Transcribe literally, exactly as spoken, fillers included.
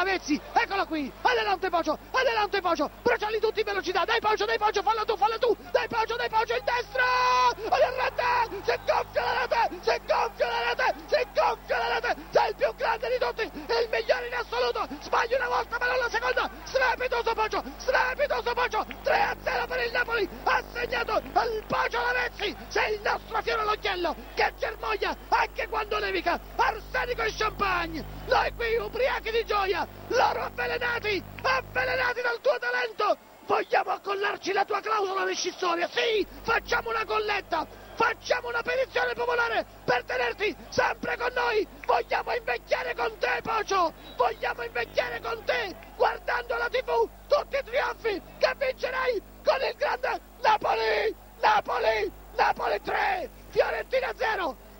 Lavezzi, eccolo qui, adelante Poggio, adelante Poggio, bracciali tutti in velocità, dai Poggio, dai Poggio, falla tu, falla tu, dai Poggio, dai Poggio, in destra, alla rete, si gonfia la rete, si gonfia la rete, si gonfia la rete, sei il più grande di tutti, il migliore in assoluto, sbagli una volta ma non la seconda, strepitoso Poggio, strepitoso Poggio, tre a zero per il Napoli, ha segnato il Poggio Lavezzi, sei il nostro fiore all'occhiello, che germoglia anche quando nevica, arsenico e champagne, noi qui ubriachi di gioia, loro avvelenati, avvelenati dal tuo talento, vogliamo accollarci la tua clausola rescissoria, sì, facciamo una colletta, facciamo una petizione popolare per tenerti sempre con noi, vogliamo invecchiare con te Poggio, vogliamo invecchiare con te, guardando la tivù, tutti i trionfi che vincerai con il grande Napoli, Napoli, Napoli tre, Fiorentina zero,